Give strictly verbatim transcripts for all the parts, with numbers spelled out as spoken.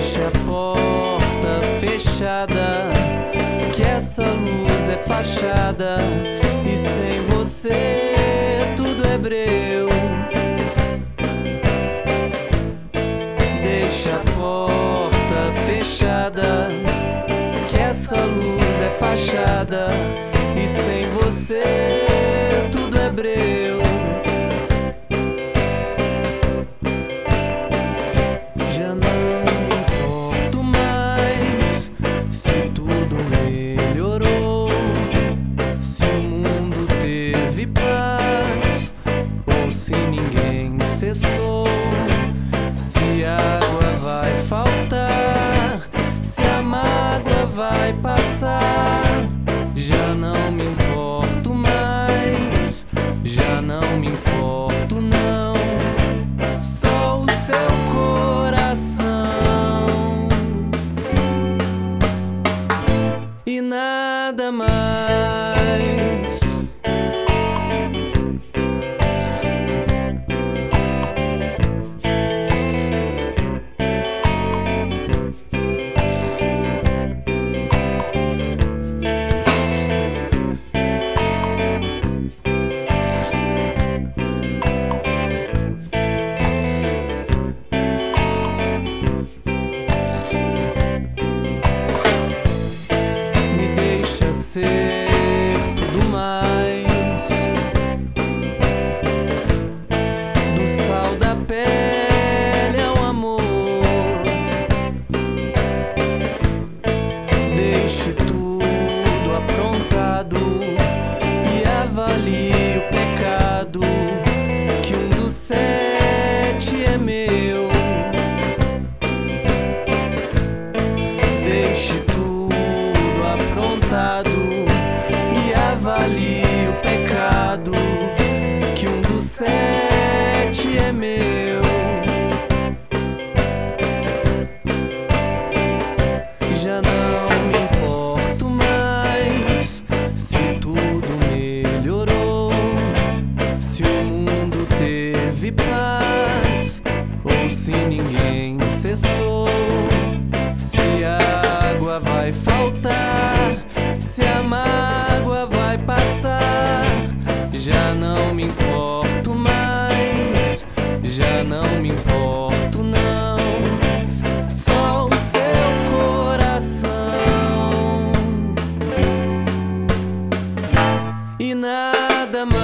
Deixa a porta fechada, que essa luz é fachada, e sem você tudo é breu. Deixa a porta fechada, que essa luz é fachada, e sem você tudo é breu. Já não importo mais se tudo melhorou, se o mundo teve paz ou se ninguém cessou, se a água vai faltar, se a mágoa vai passar. Já não me importo mais, já não me importo não, só o seu coração e nada mais. Ser tudo mais do sal da pele ao amor. Deixe tudo aprontado e avalie o pecado, que um dos sete é meu. Deixe tudo aprontado e avalie o pecado, que um dos sete é meu. Já não me importo mais se tudo melhorou, se o mundo teve paz ou se ninguém cessou, se a água vai faltar, se a mágoa vai passar. Já não me importo mais, já não me importo não, só o seu coração e nada mais,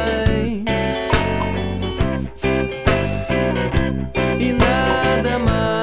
e nada mais.